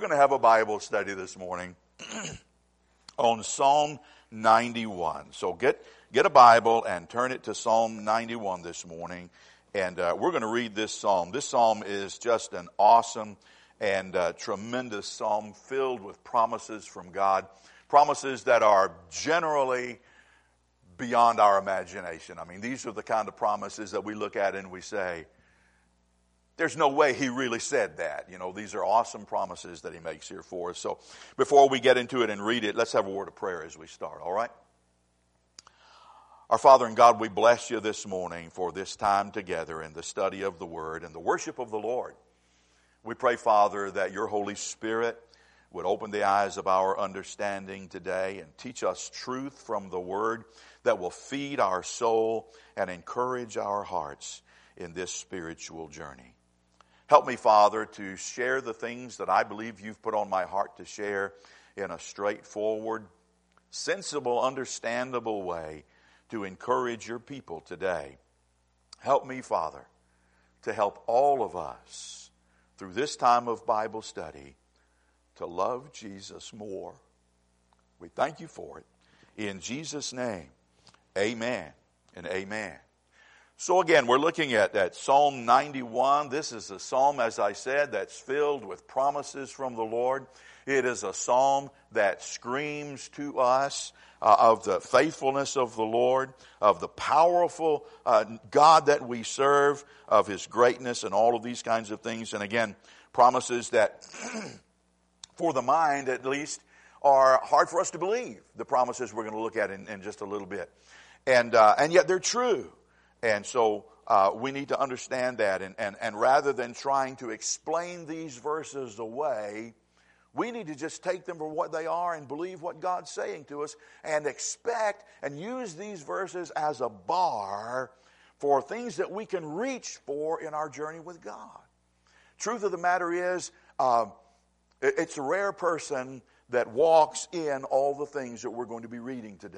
going to have a Bible study this morning on Psalm 91. So get a Bible and turn it to Psalm 91 this morning. And we're going to read this psalm. This psalm is just an awesome and tremendous psalm filled with promises from God. Promises that are generally beyond our imagination. I mean, these are the kind of promises that we look at and we say, there's no way he really said that. You know, these are awesome promises that he makes here for us. So before we get into it and read it, let's have a word of prayer as we start, all right? Our Father and God, we bless you this morning for this time together in the study of the Word and the worship of the Lord. We pray, Father, that your Holy Spirit would open the eyes of our understanding today and teach us truth from the Word that will feed our soul and encourage our hearts in this spiritual journey. Help me, Father, to share the things that I believe you've put on my heart to share in a straightforward, sensible, understandable way to encourage your people today. Help me, Father, to help all of us through this time of Bible study to love Jesus more. We thank you for it. In Jesus' name, amen and amen. So again, we're looking at Psalm 91. This is a psalm, as I said, that's filled with promises from the Lord. It is a psalm that screams to us of the faithfulness of the Lord, of the powerful God that we serve, of His greatness and all of these kinds of things. And again, promises that, for the mind at least, are hard for us to believe. The promises we're going to look at in just a little bit. And yet they're true. And so we need to understand that. And rather than trying to explain these verses away, we need to just take them for what they are and believe what God's saying to us and expect and use these verses as a bar for things that we can reach for in our journey with God. Truth of the matter is, it's a rare person that walks in all the things that we're going to be reading today.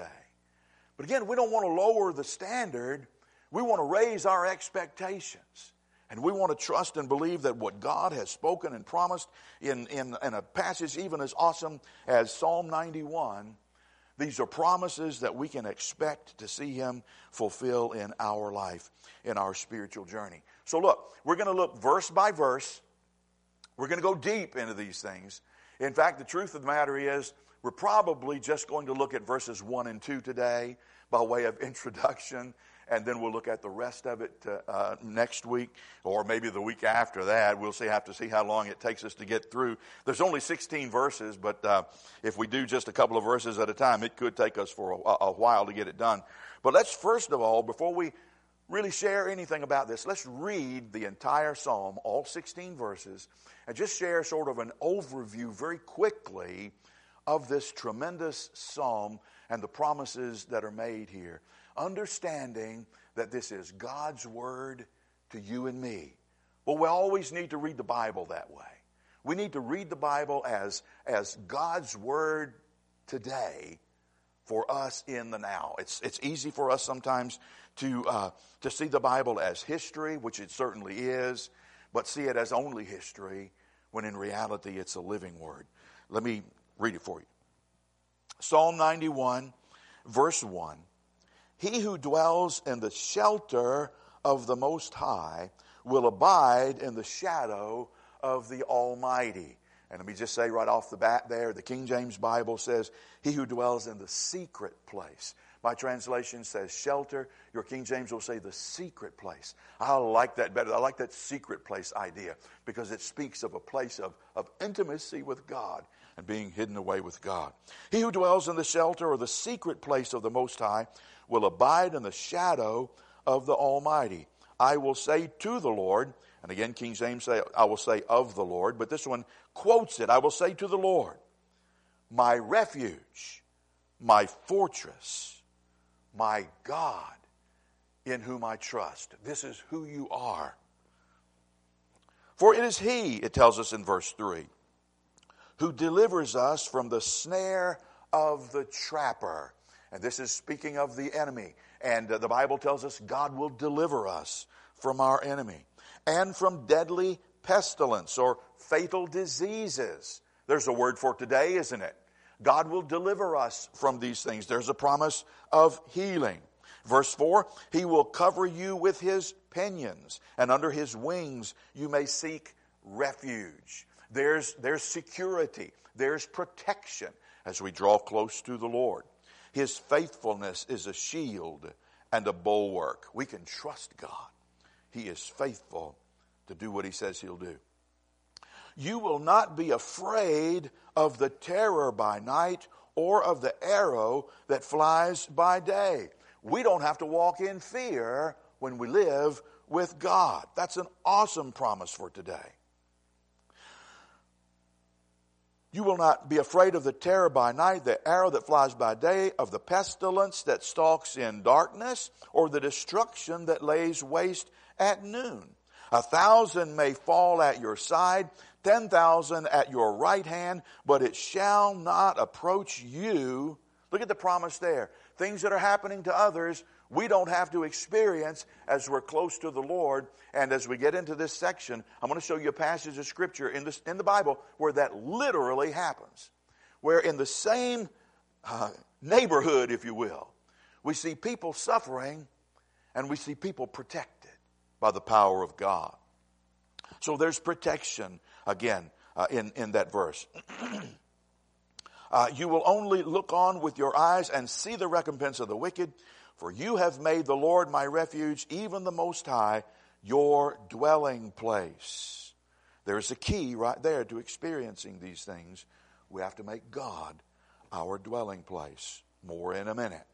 But again, we don't want to lower the standard. We want to raise our expectations. And we want to trust and believe that what God has spoken and promised in a passage even as awesome as Psalm 91, these are promises that we can expect to see Him fulfill in our life, in our spiritual journey. So look, we're going to look verse by verse. We're going to go deep into these things. In fact, the truth of the matter is, we're probably just going to look at verses 1 and 2 today by way of introduction. And then we'll look at the rest of it next week, or maybe the week after that. We'll have to see how long it takes us to get through. There's only 16 verses, but if we do just a couple of verses at a time, it could take us for a while to get it done. But let's first of all, before we really share anything about this, let's read the entire psalm, all 16 verses, and just share sort of an overview very quickly of this tremendous psalm and the promises that are made here. Understanding that this is God's word to you and me. Well, we always need to read the Bible that way. We need to read the Bible as God's word today for us in the now. It's easy for us sometimes to see the Bible as history, which it certainly is, but see it as only history when in reality it's a living word. Let me read it for you. Psalm 91, verse 1. He who dwells in the shelter of the Most High will abide in the shadow of the Almighty. And let me just say right off the bat there, the King James Bible says, he who dwells in the secret place. My translation says shelter. Your King James will say the secret place. I like that better. I like that secret place idea because it speaks of a place of intimacy with God and being hidden away with God. He who dwells in the shelter or the secret place of the Most High will abide in the shadow of the Almighty. I will say to the Lord, and again King James say, I will say of the Lord, but this one quotes it. I will say to the Lord, my refuge, my fortress, my God, in whom I trust. This is who you are. For it is He, it tells us in verse 3, who delivers us from the snare of the trapper. And this is speaking of the enemy. And the Bible tells us God will deliver us from our enemy. And from deadly pestilence or fatal diseases. There's a word for today, isn't it? God will deliver us from these things. There's a promise of healing. Verse 4, He will cover you with His pinions, and under His wings you may seek refuge. There's security. There's protection as we draw close to the Lord. His faithfulness is a shield and a bulwark. We can trust God. He is faithful to do what He says He'll do. You will not be afraid of the terror by night or of the arrow that flies by day. We don't have to walk in fear when we live with God. That's an awesome promise for today. You will not be afraid of the terror by night, the arrow that flies by day, of the pestilence that stalks in darkness, or the destruction that lays waste at noon. 1,000 may fall at your side, 10,000 at your right hand, but it shall not approach you. Look at the promise there. Things that are happening to others, we don't have to experience as we're close to the Lord. And as we get into this section, I'm going to show you a passage of Scripture in the Bible where that literally happens. Where in the same neighborhood, if you will, we see people suffering and we see people protected by the power of God. So there's protection, again, in that verse. You will only look on with your eyes and see the recompense of the wicked, for you have made the Lord my refuge, even the Most High, your dwelling place. There's a key right there to experiencing these things. We have to make God our dwelling place. More in a minute.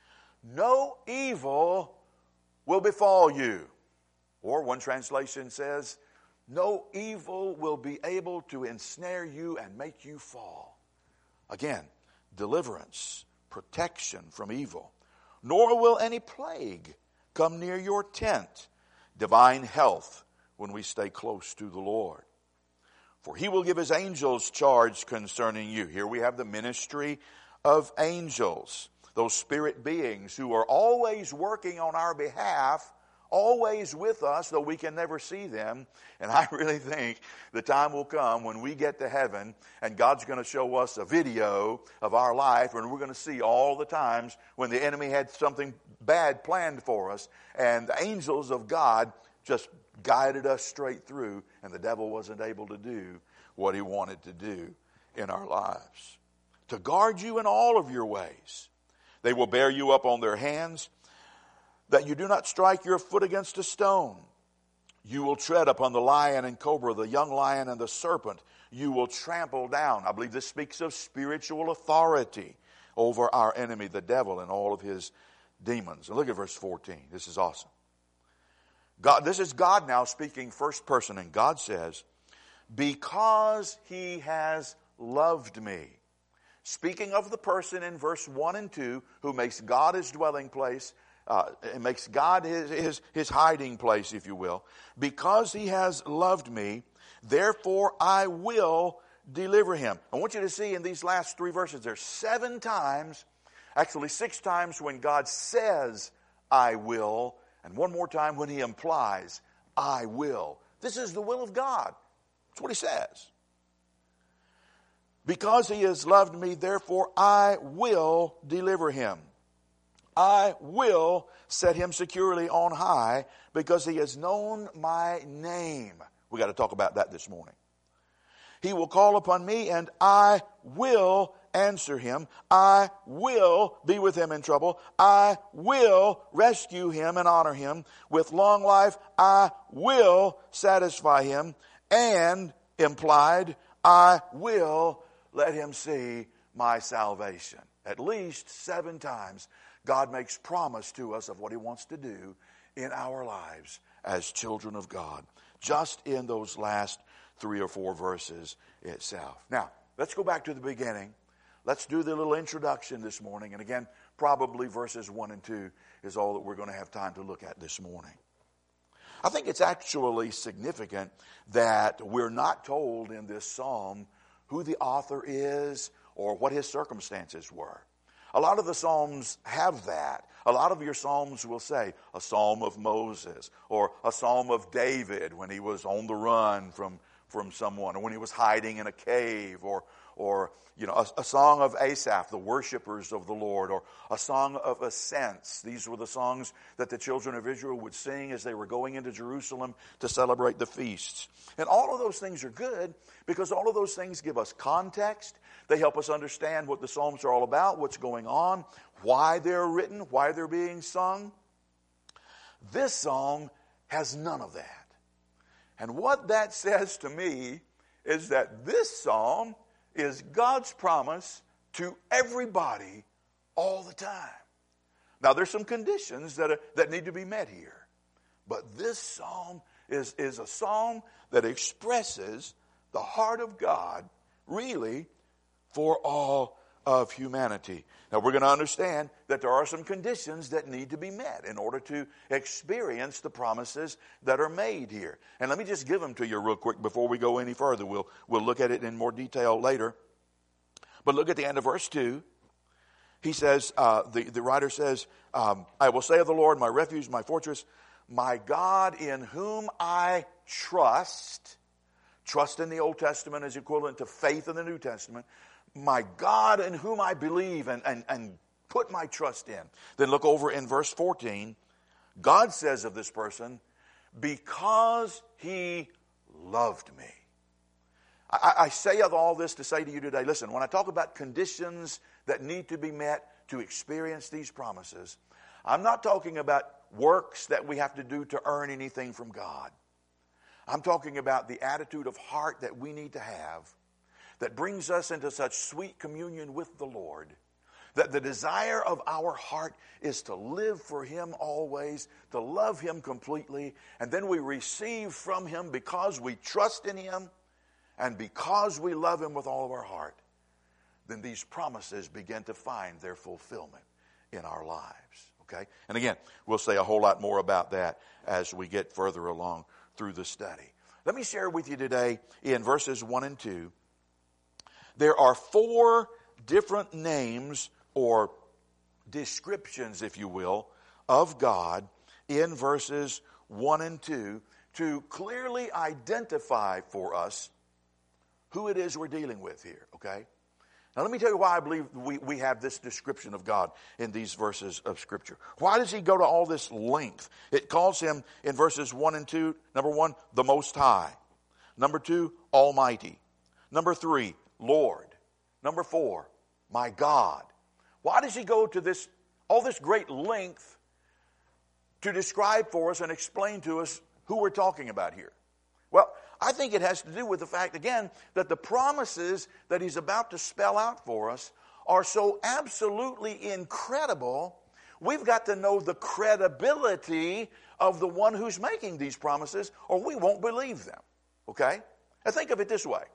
No evil will befall you. Or one translation says, no evil will be able to ensnare you and make you fall. Again, deliverance, protection from evil. Nor will any plague come near your tent. Divine health when we stay close to the Lord. For He will give His angels charge concerning you. Here we have the ministry of angels. Those spirit beings who are always working on our behalf, always with us, though we can never see them. And I really think the time will come when we get to heaven and God's going to show us a video of our life, and we're going to see all the times when the enemy had something bad planned for us and the angels of God just guided us straight through, and the devil wasn't able to do what he wanted to do in our lives. To guard you in all of your ways. They will bear you up on their hands, that you do not strike your foot against a stone. You will tread upon the lion and cobra, the young lion and the serpent. You will trample down. I believe this speaks of spiritual authority over our enemy, the devil, and all of his demons. And look at verse 14. This is awesome. This is God now speaking first person, and God says, because He has loved me. Speaking of the person in verse 1 and 2 who makes God His dwelling place, it makes God his hiding place, if you will. Because He has loved me, therefore I will deliver him. I want you to see in these last 3 verses, there's 7 times, actually 6 times when God says, I will, and 1 more time when He implies, I will. This is the will of God. That's what He says. Because He has loved me, therefore I will deliver him. I will set him securely on high because he has known my name. We got to talk about that this morning. He will call upon me and I will answer him. I will be with him in trouble. I will rescue him and honor him. With long life, I will satisfy him. And implied, I will let him see my salvation. At least 7 times, God makes promise to us of what He wants to do in our lives as children of God. Just in those last 3 or 4 verses itself. Now, let's go back to the beginning. Let's do the little introduction this morning. And again, probably verses 1 and 2 is all that we're going to have time to look at this morning. I think it's actually significant that we're not told in this psalm who the author is or what his circumstances were. A lot of the psalms have that. A lot of your psalms will say a psalm of Moses or a psalm of David when he was on the run from from someone, or when he was hiding in a cave, or a song of Asaph, the worshipers of the Lord, or a song of ascents. These were the songs that the children of Israel would sing as they were going into Jerusalem to celebrate the feasts. And all of those things are good because all of those things give us context. They help us understand what the Psalms are all about, what's going on, why they're written, why they're being sung. This song has none of that. And what that says to me is that this psalm is God's promise to everybody all the time. Now, there's some conditions that need to be met here. But this psalm is a psalm that expresses the heart of God, really, for all of humanity. Now, we're going to understand that there are some conditions that need to be met in order to experience the promises that are made here. And let me just give them to you real quick before we go any further. We'll look at it in more detail later. But look at the end of verse 2. He says, the writer says, I will say of the Lord, my refuge, my fortress, my God in whom I trust. Trust in the Old Testament is equivalent to faith in the New Testament. My God in whom I believe and put my trust in. Then look over in verse 14. God says of this person, because he loved me. I say of all this to say to you today, listen, when I talk about conditions that need to be met to experience these promises, I'm not talking about works that we have to do to earn anything from God. I'm talking about the attitude of heart that we need to have that brings us into such sweet communion with the Lord, that the desire of our heart is to live for him always, to love him completely, and then we receive from him because we trust in him and because we love him with all of our heart. Then these promises begin to find their fulfillment in our lives. Okay? And again, we'll say a whole lot more about that as we get further along through the study. Let me share with you today in verses 1 and 2. There are 4 different names or descriptions, if you will, of God in verses 1 and 2 to clearly identify for us who it is we're dealing with here, okay? Now let me tell you why I believe we have this description of God in these verses of Scripture. Why does he go to all this length? It calls him in verses 1 and 2, number 1, the Most High. Number 2, Almighty. Number 3, Lord. Number 4, my God. Why does he go to all this great length to describe for us and explain to us who we're talking about here? Well, I think it has to do with the fact, again, that the promises that he's about to spell out for us are so absolutely incredible, we've got to know the credibility of the one who's making these promises, or we won't believe them. Okay? Now think of it this way.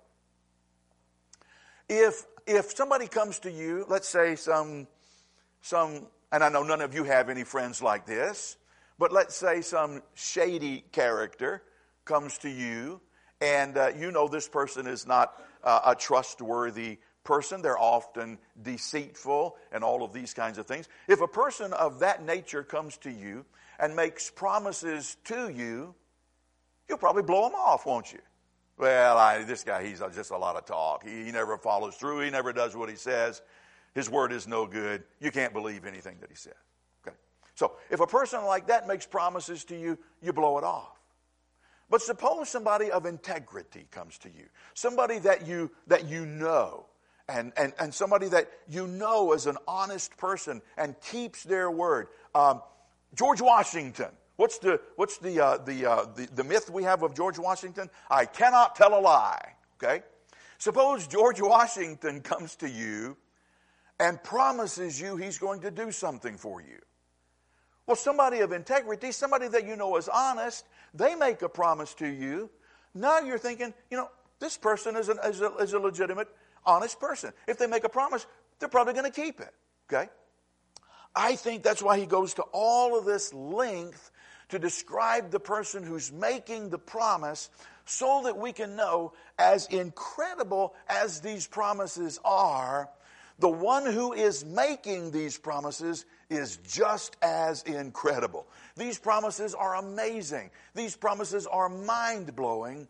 If somebody comes to you, let's say some, and I know none of you have any friends like this, but let's say some shady character comes to you, and you know this person is not a trustworthy person. They're often deceitful and all of these kinds of things. If a person of that nature comes to you and makes promises to you, you'll probably blow them off, won't you? Well, this guy, he's just a lot of talk. He never follows through. He never does what he says. His word is no good. You can't believe anything that he says. Okay. So if a person like that makes promises to you, you blow it off. But suppose somebody of integrity comes to you. Somebody that you know. And somebody that you know is an honest person and keeps their word. George Washington. What's the myth we have of George Washington? I cannot tell a lie. Okay? Suppose George Washington comes to you and promises you he's going to do something for you. Well, somebody of integrity, somebody that you know is honest, they make a promise to you. Now you're thinking, this person is a legitimate, honest person. If they make a promise, they're probably going to keep it. Okay? I think that's why he goes to all of this length to describe the person who's making the promise so that we can know, as incredible as these promises are, the one who is making these promises is just as incredible. These promises are amazing. These promises are mind-blowing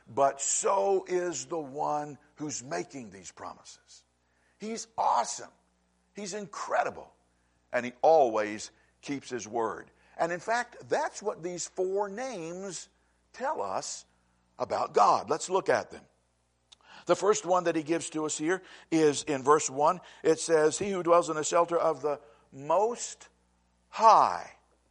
but so is the one who's making these promises. He's awesome. He's incredible. And he always keeps his word. And in fact, that's what these 4 names tell us about God. Let's look at them. The first one that he gives to us here is in verse 1. It says, he who dwells in the shelter of the Most High.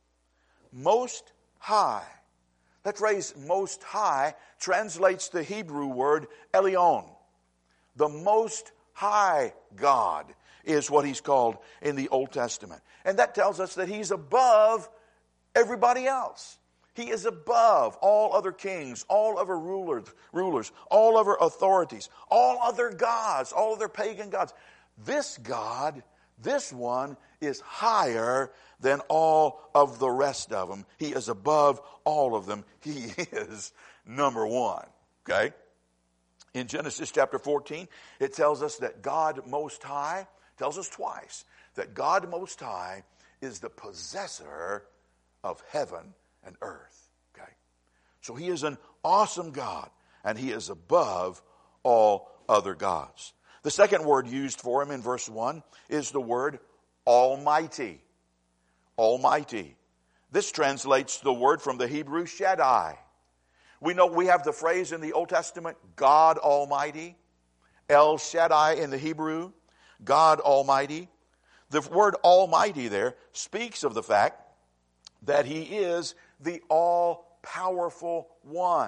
Most High. That phrase, Most High, translates the Hebrew word Elyon. The Most High God is what he's called in the Old Testament. And that tells us that he's above everybody else. He is above all other kings, all other rulers, all other authorities, all other gods, all other pagan gods. This God, this one, is higher than all of the rest of them. He is above all of them. He is number one. Okay? In Genesis chapter 14, it tells us that God Most High, tells us twice, that God Most High is the possessor of heaven and earth. Okay? So he is an awesome God, and he is above all other gods. The second word used for him in verse 1 is the word Almighty. Almighty. This translates the word from the Hebrew Shaddai. We know we have the phrase in the Old Testament, God Almighty. El Shaddai in the Hebrew, God Almighty. The word Almighty there speaks of the fact that he is the all-powerful one.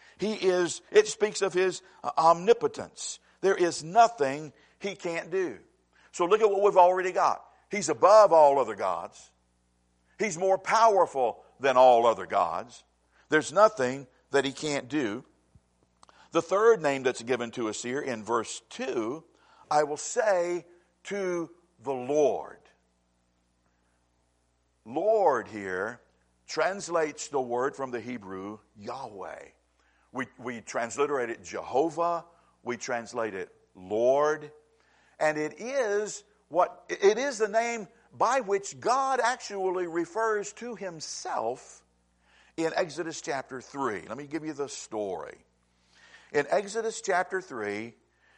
It speaks of his omnipotence. There is nothing he can't do. So look at what we've already got. He's above all other gods. He's more powerful than all other gods. There's nothing that he can't do. The third name that's given to us here in verse 2, I will say to the Lord. Lord here translates the word from the Hebrew Yahweh. We transliterate it Jehovah. We translate it Lord. And it is the name by which God actually refers to himself in Exodus chapter 3. Let me give you the story. In Exodus chapter 3,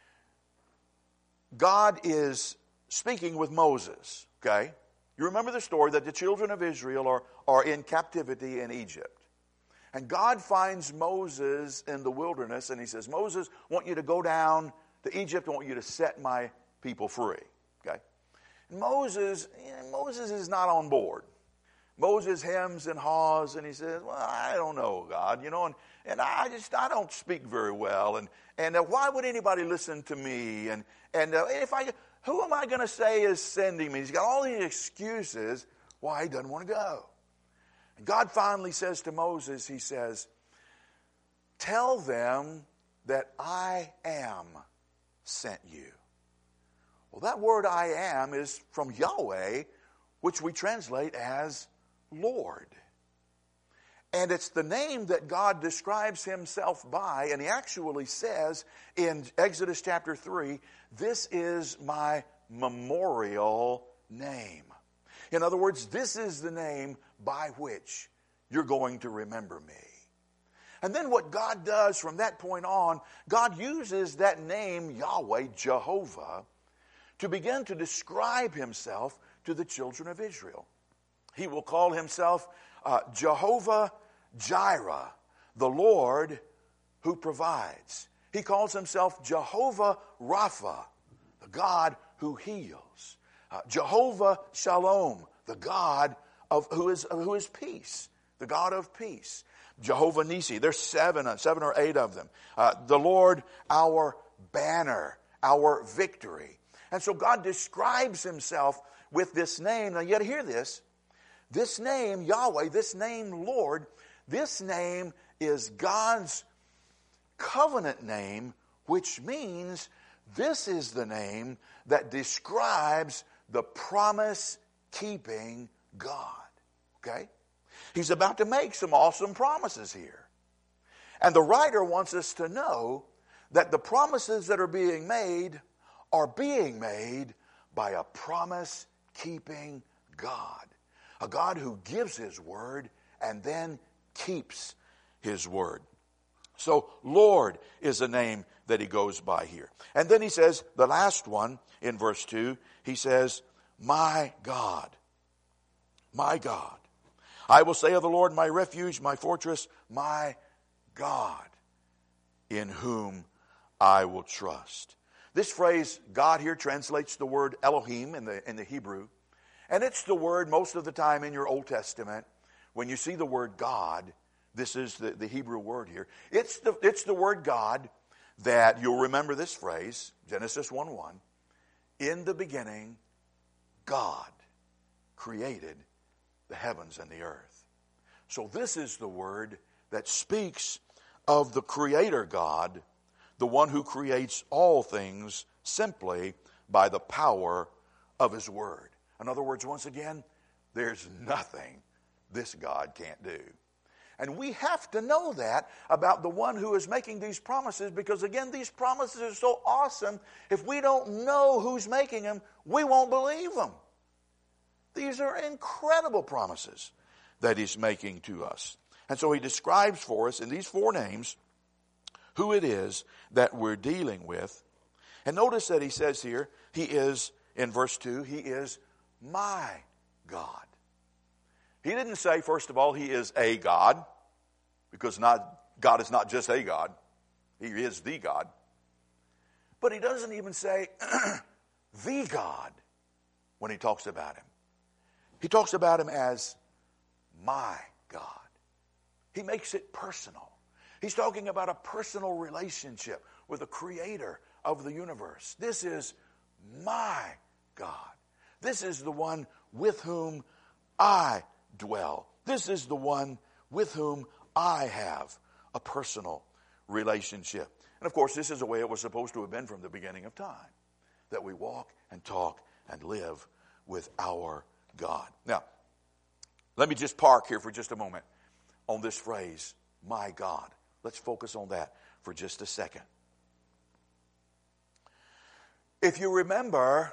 God is speaking with Moses. Okay? You remember the story that the children of Israel are in captivity in Egypt. And God finds Moses in the wilderness and he says, Moses, I want you to go down to Egypt. I want you to set my people free. Okay? And Moses is not on board. Moses hems and haws and he says, well, I don't know, God, and I don't speak very well. And why would anybody listen to me? And who am I going to say is sending me? He's got all these excuses why he doesn't want to go. And God finally says to Moses, he says, tell them that I am sent you. Well, that word I am is from Yahweh, which we translate as Lord. And it's the name that God describes himself by, and he actually says in Exodus chapter 3, this is my memorial name. In other words, this is the name by which you're going to remember me. And then what God does from that point on, God uses that name, Yahweh, Jehovah, to begin to describe himself to the children of Israel. He will call himself Jehovah Jireh, the Lord who provides. He calls himself Jehovah Rapha, the God who heals. Jehovah Shalom, the God who is peace, the God of peace. Jehovah Nisi, there's seven or eight of them. The Lord, our banner, our victory. And so God describes himself with this name. Now you got to hear this. This name, Yahweh, this name, Lord, this name is God's covenant name, which means this is the name that describes the promise-keeping God. Okay? He's about to make some awesome promises here. And the writer wants us to know that the promises that are being made by a promise-keeping God. A God who gives his word and then keeps his word. So Lord is a name that he goes by here. And then he says, the last one in verse 2, he says, my God, my God. I will say of the Lord, my refuge, my fortress, my God, in whom I will trust. This phrase, God, here translates the word Elohim in the Hebrew. And it's the word most of the time in your Old Testament. When you see the word God, this is the Hebrew word here. It's the word God that you'll remember this phrase, Genesis 1:1. In the beginning, God created the heavens and the earth. So this is the word that speaks of the Creator God, the one who creates all things simply by the power of his word. In other words, once again, there's nothing this God can't do. And we have to know that about the one who is making these promises, because again, these promises are so awesome. If we don't know who's making them, we won't believe them. These are incredible promises that he's making to us. And so he describes for us in these 4 names who it is that we're dealing with. And notice that he says here, he is, in verse 2, he is my God. He didn't say, first of all, he is a God, because God is not just a God. He is the God. But he doesn't even say the God when he talks about him. He talks about him as my God. He makes it personal. He's talking about a personal relationship with the creator of the universe. This is my God. This is the one with whom I dwell. This is the one with whom I have a personal relationship. And of course, this is the way it was supposed to have been from the beginning of time, that we walk and talk and live with our God. Now, let me just park here for just a moment on this phrase, my God. Let's focus on that for just a second. If you remember,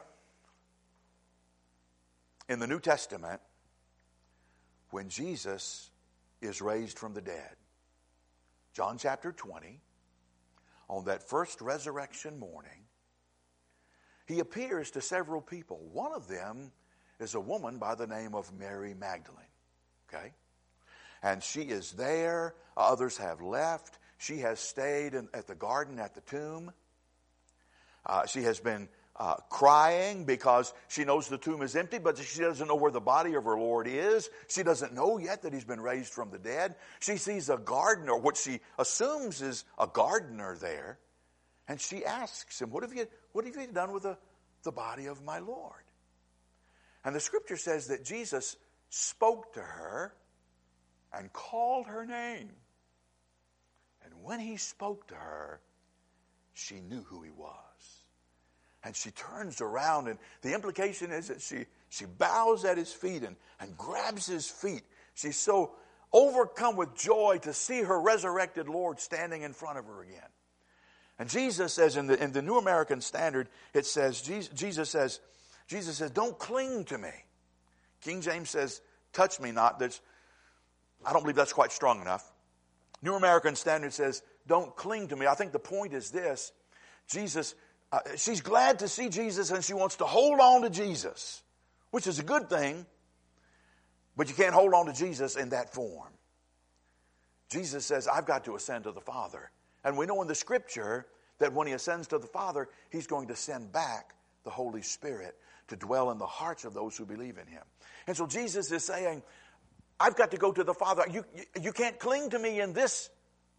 in the New Testament, when Jesus is raised from the dead, John chapter 20, on that first resurrection morning, he appears to several people. One of them is a woman by the name of Mary Magdalene. Okay? And she is there. Others have left. She has stayed at the garden at the tomb. She has been crying because she knows the tomb is empty, but she doesn't know where the body of her Lord is. She doesn't know yet that he's been raised from the dead. She sees a gardener, what she assumes is a gardener there, and she asks him, what have you done with the body of my Lord? And the scripture says that Jesus spoke to her and called her name. And when he spoke to her, she knew who he was. And she turns around, and the implication is that she bows at his feet and grabs his feet. She's so overcome with joy to see her resurrected Lord standing in front of her again. And Jesus says, in the New American Standard, it says, Jesus says, don't cling to me. King James says, touch me not. I don't believe that's quite strong enough. New American Standard says, don't cling to me. I think the point is this. She's glad to see Jesus, and she wants to hold on to Jesus, which is a good thing, but you can't hold on to Jesus in that form. Jesus says, I've got to ascend to the Father. And we know in the scripture that when he ascends to the Father, he's going to send back the Holy Spirit to dwell in the hearts of those who believe in him. And so Jesus is saying, I've got to go to the Father. You can't cling to me in this.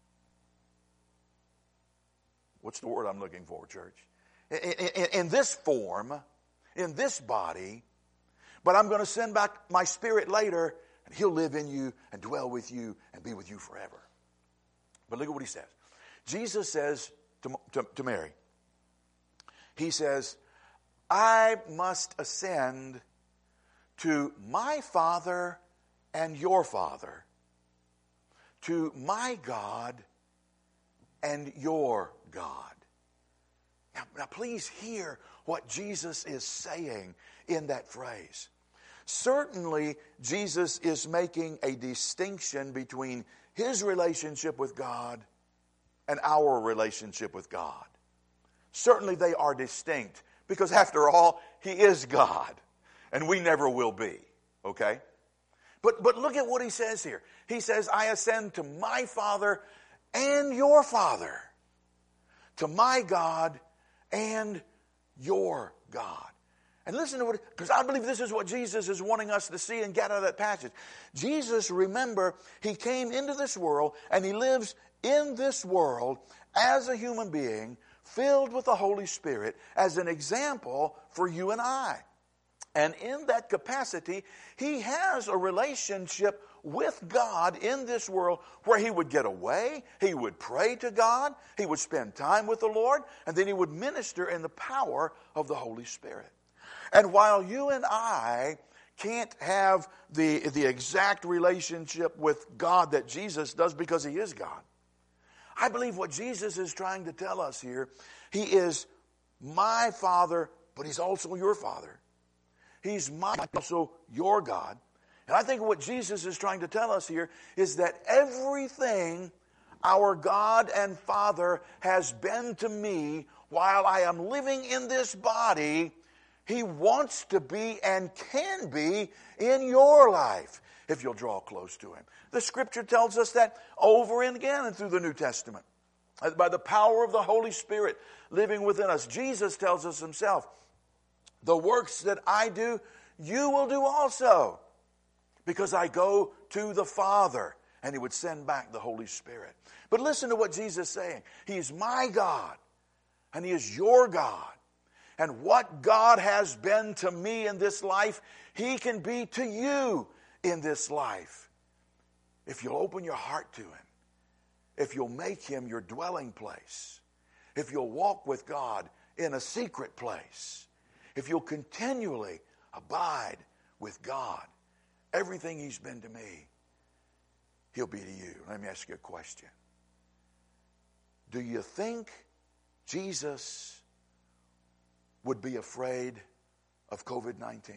What's the word I'm looking for, church? In this form, in this body, but I'm going to send back my Spirit later, and he'll live in you and dwell with you and be with you forever. But look at what he says. Jesus says to Mary, he says, I must ascend to my Father and your Father, to my God and your God. Now please hear what Jesus is saying in that phrase. Certainly, Jesus is making a distinction between his relationship with God and our relationship with God. Certainly they are distinct because after all, He is God and we never will be. Okay? But look at what He says here. He says, I ascend to my Father and your Father, to my God and your God. And listen to what, because I believe this is what Jesus is wanting us to see and get out of that passage. Jesus, remember, He came into this world and He lives in this world as a human being filled with the Holy Spirit as an example for you and I. And in that capacity, He has a relationship with God in this world where He would get away, He would pray to God, He would spend time with the Lord, and then He would minister in the power of the Holy Spirit. And while you and I can't have the exact relationship with God that Jesus does because He is God, I believe what Jesus is trying to tell us here, He is my Father, but He's also your Father. He's also your God. And I think what Jesus is trying to tell us here is that everything our God and Father has been to me while I am living in this body, He wants to be and can be in your life if you'll draw close to Him. The Scripture tells us that over and again and through the New Testament. By the power of the Holy Spirit living within us. Jesus tells us Himself, the works that I do, you will do also, because I go to the Father. And He would send back the Holy Spirit. But listen to what Jesus is saying. He is my God, and He is your God. And what God has been to me in this life, He can be to you in this life. If you'll open your heart to Him. If you'll make Him your dwelling place. If you'll walk with God in a secret place. If you'll continually abide with God. Everything He's been to me, He'll be to you. Let me ask you a question. Do you think Jesus would be afraid of COVID-19?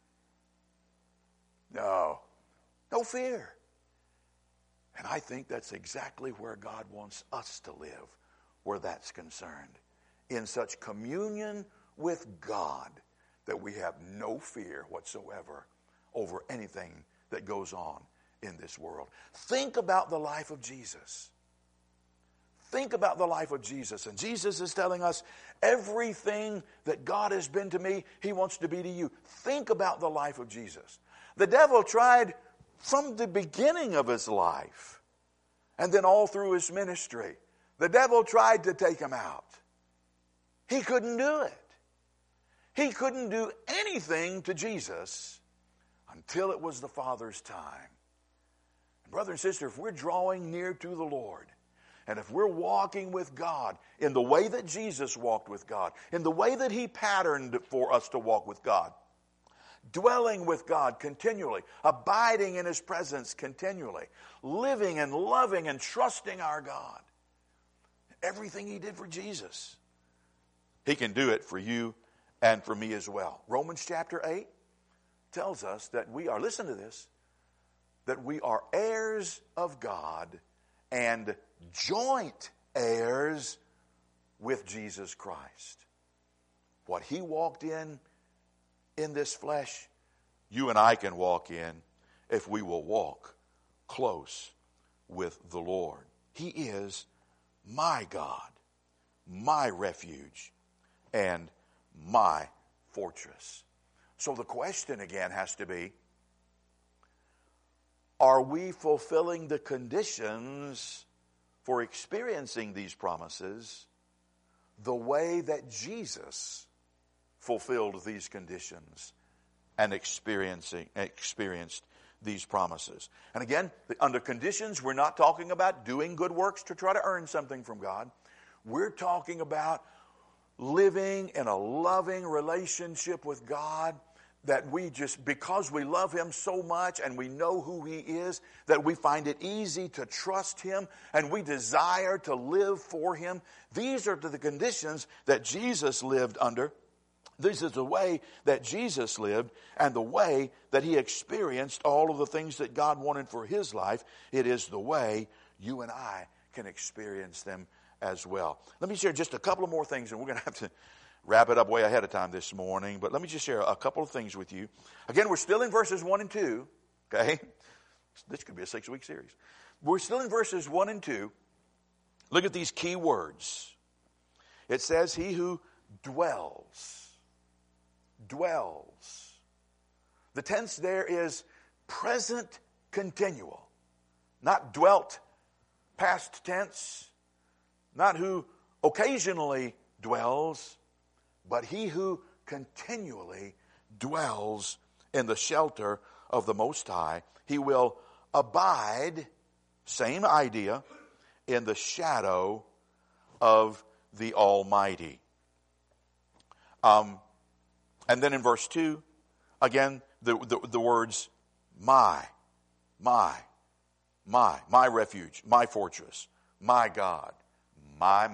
No. No fear. And I think that's exactly where God wants us to live, where that's concerned. In such communion with God that we have no fear whatsoever over anything that goes on in this world. Think about the life of Jesus. Think about the life of Jesus. And Jesus is telling us, everything that God has been to me, He wants to be to you. Think about the life of Jesus. The devil tried from the beginning of His life, and then all through His ministry, the devil tried to take Him out. He couldn't do it. He couldn't do anything to Jesus until it was the Father's time. And brother and sister, if we're drawing near to the Lord, and if we're walking with God in the way that Jesus walked with God, in the way that He patterned for us to walk with God, dwelling with God continually, abiding in His presence continually, living and loving and trusting our God, everything He did for Jesus, He can do it for you and for me as well. Romans chapter 8 tells us that we are, listen to this, that we are heirs of God and joint heirs with Jesus Christ. What He walked in this flesh, you and I can walk in if we will walk close with the Lord. He is my God, my refuge, and my fortress. So the question again has to be, are we fulfilling the conditions for experiencing these promises the way that Jesus fulfilled these conditions and experienced these promises? And again, under conditions, we're not talking about doing good works to try to earn something from God. We're talking about living in a loving relationship with God, that we just, because we love Him so much and we know who He is, that we find it easy to trust Him and we desire to live for Him. These are the conditions that Jesus lived under. This is the way that Jesus lived and the way that He experienced all of the things that God wanted for His life. It is the way you and I can experience them as well. Let me share just a couple of more things, and we're going to have to wrap it up way ahead of time this morning. But let me just share a couple of things with you. Again, we're still in verses 1 and 2. Okay? This could be a 6-week series. We're still in verses 1 and 2. Look at these key words. It says, he who dwells. Dwells. The tense there is present continual. Not dwelt, past tense. Not who occasionally dwells, but he who continually dwells in the shelter of the Most High. He will abide, same idea, in the shadow of the Almighty. And then in verse 2, again, the words, my refuge, my fortress, my God, my.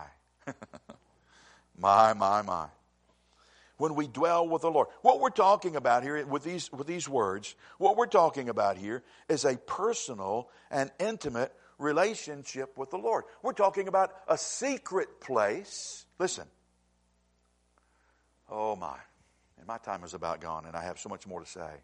My. When we dwell with the Lord. What we're talking about here with these words, what we're talking about here is a personal and intimate relationship with the Lord. We're talking about a secret place. Listen. Oh my. And my time is about gone, and I have so much more to say.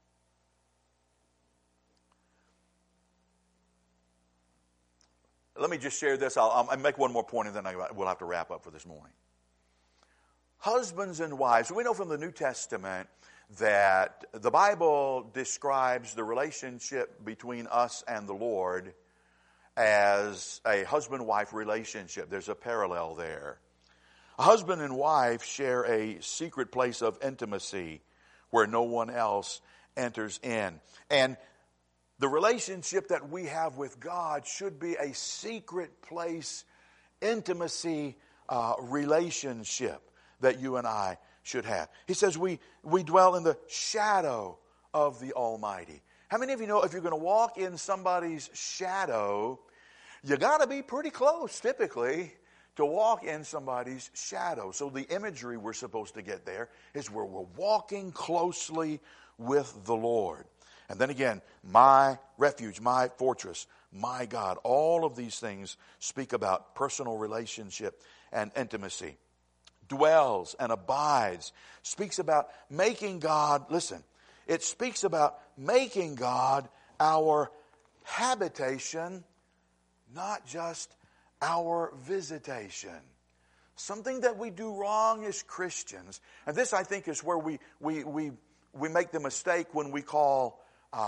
Let me just share this. I'll make one more point, and then we'll have to wrap up for this morning. Husbands and wives, we know from the New Testament that the Bible describes the relationship between us and the Lord as a husband-wife relationship. There's a parallel there. A husband and wife share a secret place of intimacy where no one else enters in. And the relationship that we have with God should be a secret place, intimacy relationship that you and I should have. He says we dwell in the shadow of the Almighty. How many of you know if you're going to walk in somebody's shadow, you got to be pretty close typically to walk in somebody's shadow. So the imagery we're supposed to get there is where we're walking closely with the Lord. And then again, my refuge, my fortress, my God. All of these things speak about personal relationship and intimacy. Dwells and abides. Speaks about making God, listen, it speaks about making God our habitation, not just our visitation. Something that we do wrong as Christians, and this I think is where we make the mistake when we call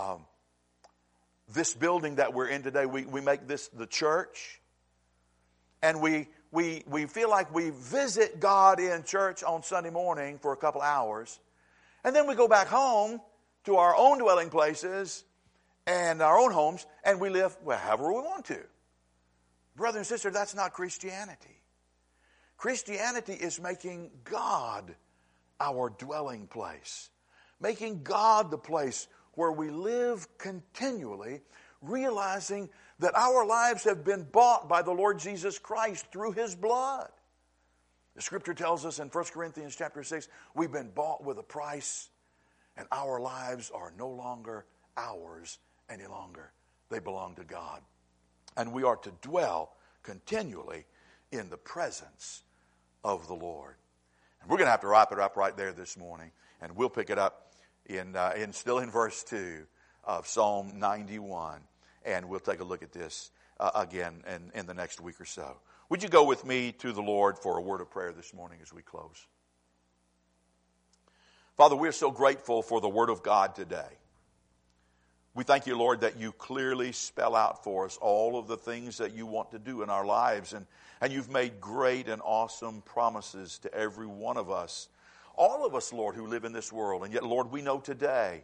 this building that we're in today, we make this the church, and we feel like we visit God in church on Sunday morning for a couple hours, and then we go back home to our own dwelling places and our own homes, and we live however we want to. Brother and sister, that's not Christianity. Christianity is making God our dwelling place. Making God the place where we live continually, realizing that our lives have been bought by the Lord Jesus Christ through His blood. The Scripture tells us in 1 Corinthians chapter 6, we've been bought with a price, and our lives are no longer ours any longer. They belong to God. And we are to dwell continually in the presence of the Lord. And we're going to have to wrap it up right there this morning, and we'll pick it up still in verse 2 of Psalm 91. And we'll take a look at this again in the next week or so. Would you go with me to the Lord for a word of prayer this morning as we close? Father, we're so grateful for the Word of God today. We thank you, Lord, that you clearly spell out for us all of the things that you want to do in our lives. And you've made great and awesome promises to every one of us. All of us, Lord, who live in this world. And yet, Lord, we know today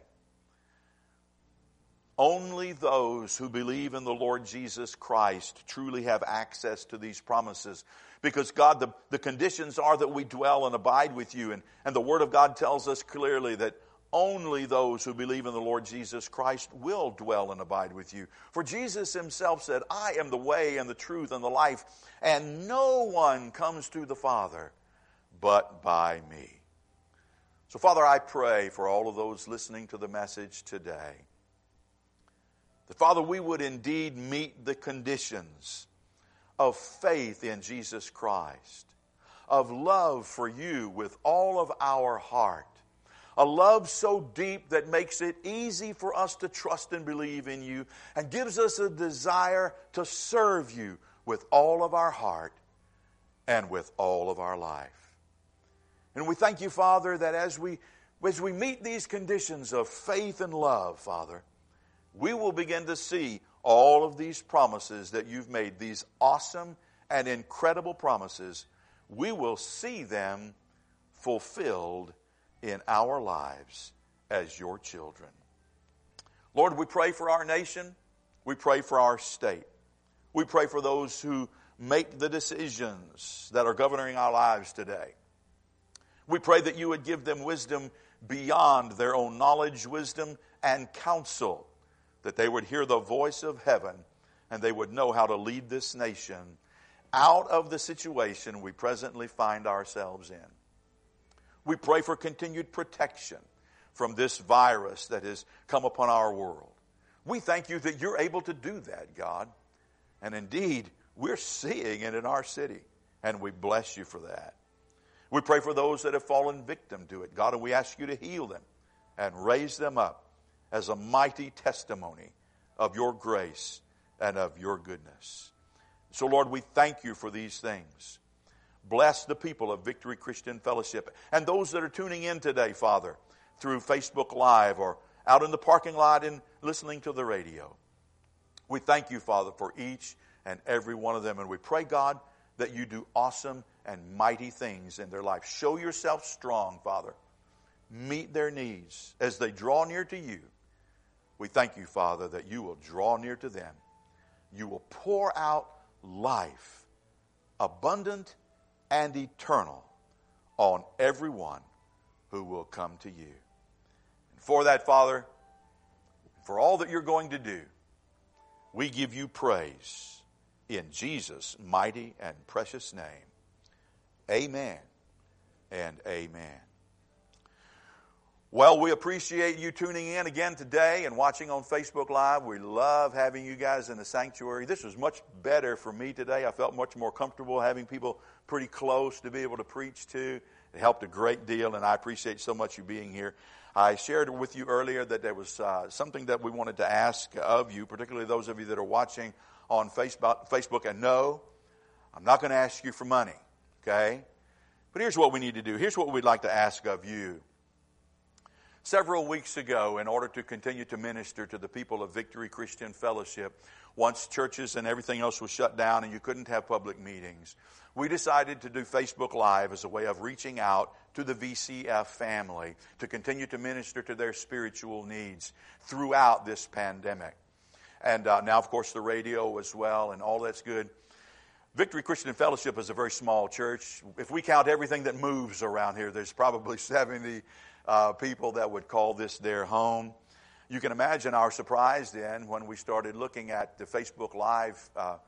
only those who believe in the Lord Jesus Christ truly have access to these promises. Because, God, the conditions are that we dwell and abide with you. And the Word of God tells us clearly that only those who believe in the Lord Jesus Christ will dwell and abide with you. For Jesus himself said, I am the way and the truth and the life, and no one comes to the Father but by me. So, Father, I pray for all of those listening to the message today, that, Father, we would indeed meet the conditions of faith in Jesus Christ, of love for you with all of our heart, a love so deep that makes it easy for us to trust and believe in you and gives us a desire to serve you with all of our heart and with all of our life. And we thank you, Father, that as we meet these conditions of faith and love, Father, we will begin to see all of these promises that you've made, these awesome and incredible promises. We will see them fulfilled in our lives as your children. Lord, we pray for our nation. We pray for our state. We pray for those who make the decisions that are governing our lives today. We pray that you would give them wisdom beyond their own knowledge, wisdom, and counsel, that they would hear the voice of heaven and they would know how to lead this nation out of the situation we presently find ourselves in. We pray for continued protection from this virus that has come upon our world. We thank you that you're able to do that, God. And indeed, we're seeing it in our city, and we bless you for that. We pray for those that have fallen victim to it, God, and we ask you to heal them and raise them up as a mighty testimony of your grace and of your goodness. So, Lord, we thank you for these things. Bless the people of Victory Christian Fellowship and those that are tuning in today, Father, through Facebook Live or out in the parking lot and listening to the radio. We thank you, Father, for each and every one of them. And we pray, God, that you do awesome and mighty things in their life. Show yourself strong, Father. Meet their needs as they draw near to you. We thank you, Father, that you will draw near to them. You will pour out life, abundant and eternal, on everyone who will come to you. And for that, Father, for all that you're going to do, we give you praise in Jesus' mighty and precious name. Amen and amen. Well, we appreciate you tuning in again today and watching on Facebook Live. We love having you guys in the sanctuary. This was much better for me today. I felt much more comfortable having people pretty close to be able to preach to. It helped a great deal, and I appreciate so much you being here. I shared with you earlier that there was something that we wanted to ask of you, particularly those of you that are watching on Facebook. And no, I'm not going to ask you for money, okay? But here's what we need to do. Here's what we'd like to ask of you. Several weeks ago, in order to continue to minister to the people of Victory Christian Fellowship, once churches and everything else was shut down and you couldn't have public meetings, we decided to do Facebook Live as a way of reaching out to the VCF family to continue to minister to their spiritual needs throughout this pandemic. And now, of course, the radio as well, and all that's good. Victory Christian Fellowship is a very small church. If we count everything that moves around here, there's probably 70 people that would call this their home. You can imagine our surprise then when we started looking at the Facebook Live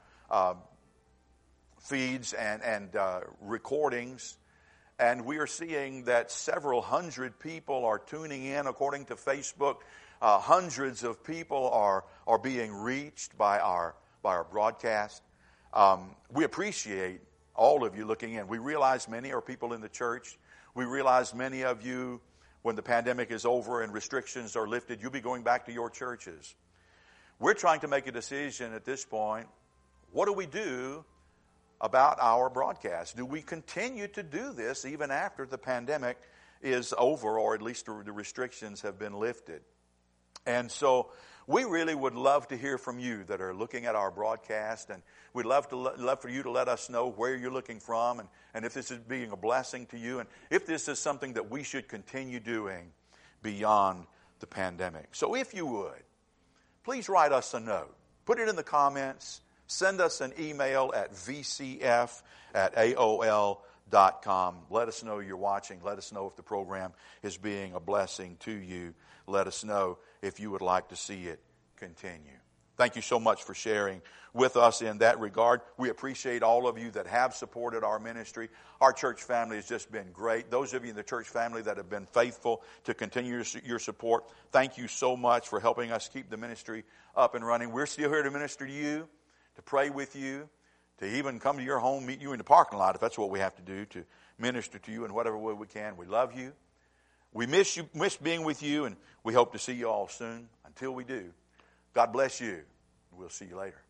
feeds and recordings, and we are seeing that several hundred people are tuning in according to Facebook. Hundreds of people are being reached by our broadcast. We appreciate all of you looking in. We realize many are people in the church. We realize many of you, when the pandemic is over and restrictions are lifted, you'll be going back to your churches. We're trying to make a decision at this point. What do we do about our broadcast? Do we continue to do this even after the pandemic is over, or at least the restrictions have been lifted? And so we really would love to hear from you that are looking at our broadcast, and we'd love for you to let us know where you're looking from and if this is being a blessing to you, and if this is something that we should continue doing beyond the pandemic. So if you would, please write us a note. Put it in the comments. Send us an email at vcf@aol.com. Let us know you're watching. Let us know if the program is being a blessing to you. Let us know if you would like to see it continue. Thank you so much for sharing with us in that regard. We appreciate all of you that have supported our ministry. Our church family has just been great. Those of you in the church family that have been faithful to continue your support, thank you so much for helping us keep the ministry up and running. We're still here to minister to you, to pray with you, to even come to your home, meet you in the parking lot if that's what we have to do, to minister to you in whatever way we can. We love you. We miss being with you, and we hope to see you all soon. Until we do, God bless you. We'll see you later.